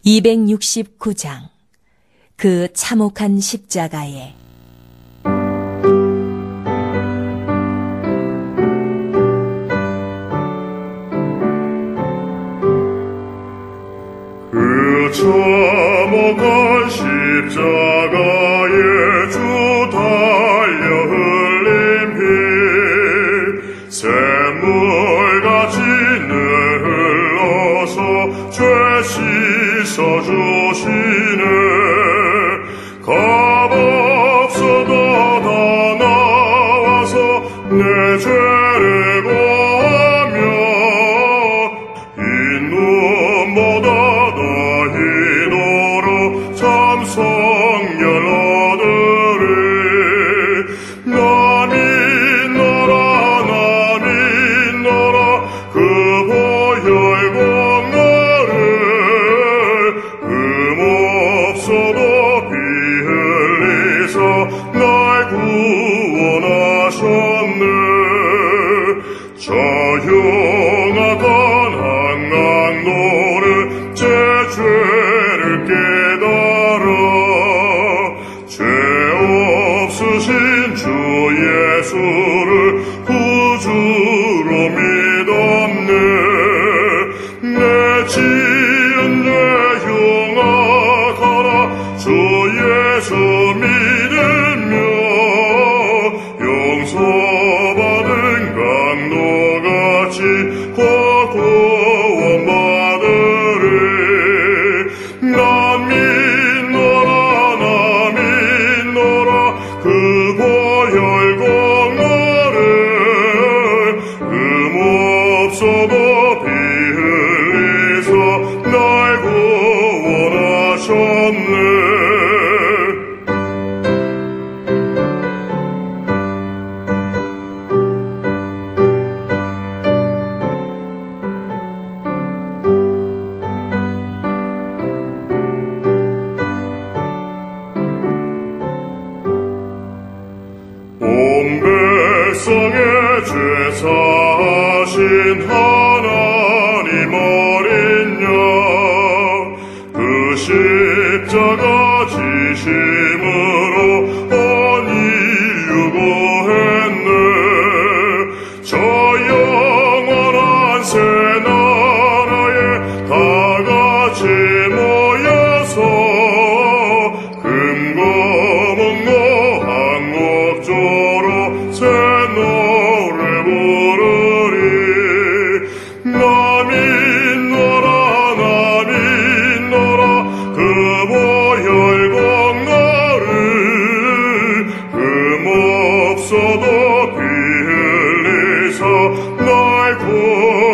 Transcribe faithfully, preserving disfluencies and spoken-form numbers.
이백육십구 장 그 참혹한 십자가에. 그 참혹한 십자가에 주 달려 흘린 피 샘물같이 늘 흘러서 죄 씻어주시네. 값없어도 다 나와서 내 죄를 보며 이 눈보다 나이도록 참 성결 얻으리. 나 믿노라 나 믿노라 그 보혈 공로를 흠없어도 피 흘리사 날 구원하셨네. 저 흉악한 한강노를 제 죄를 깨달아 죄 없으신 주 예수를 구주로 믿었네. 내 지은 죄 흉악하라 주 예수 믿으며 용서받은 강도같이 곧 구원받으리. 나 믿노라 나 믿노라 그 보혈 공로를 흠없어도 피 흘리사 날 구원하셨네. 온 백성의 죄 사하신 하나님 어린 양 그 십자가 지심으로 온 인류 구했네. 저 영원한 새 나라에 다 같이 모여서 금고문고 한곡조로 새 노래 부르리. 나 믿노라 나 믿노라 그 보혈 공로를 흠없어도 피 흘리사 날 구원하셨네.